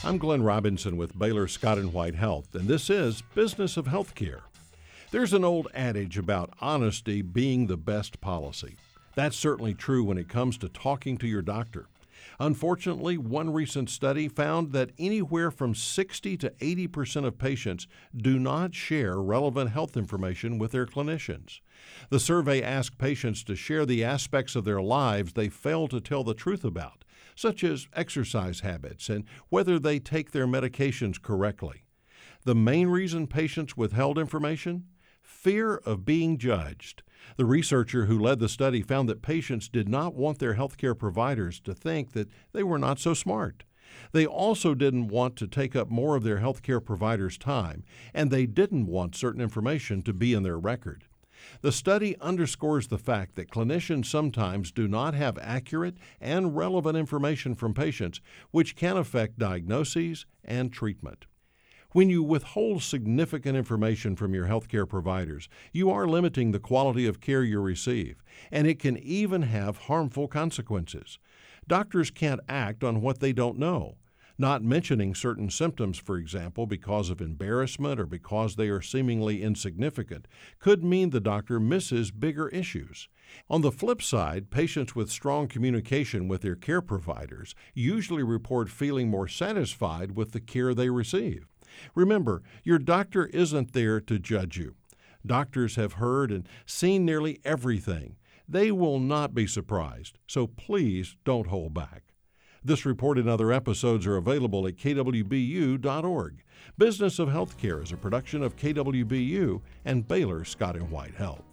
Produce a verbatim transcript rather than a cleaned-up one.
I'm Glenn Robinson with Baylor Scott and White Health, and this is Business of Healthcare. There's an old adage about honesty being the best policy. That's certainly true when it comes to talking to your doctor. Unfortunately, one recent study found that anywhere from sixty to eighty percent of patients do not share relevant health information with their clinicians. The survey asked patients to share the aspects of their lives they fail to tell the truth about, such as exercise habits and whether they take their medications correctly. The main reason patients withheld information? Fear of being judged. The researcher who led the study found that patients did not want their healthcare providers to think that they were not so smart. They also didn't want to take up more of their healthcare providers' time, and they didn't want certain information to be in their record. The study underscores the fact that clinicians sometimes do not have accurate and relevant information from patients, which can affect diagnoses and treatment. When you withhold significant information from your healthcare providers, you are limiting the quality of care you receive, and it can even have harmful consequences. Doctors can't act on what they don't know. Not mentioning certain symptoms, for example, because of embarrassment or because they are seemingly insignificant, could mean the doctor misses bigger issues. On the flip side, patients with strong communication with their care providers usually report feeling more satisfied with the care they receive. Remember, your doctor isn't there to judge you. Doctors have heard and seen nearly everything. They will not be surprised, so please don't hold back. This report and other episodes are available at K W B U dot org. Business of Healthcare is a production of K W B U and Baylor Scott and White Health.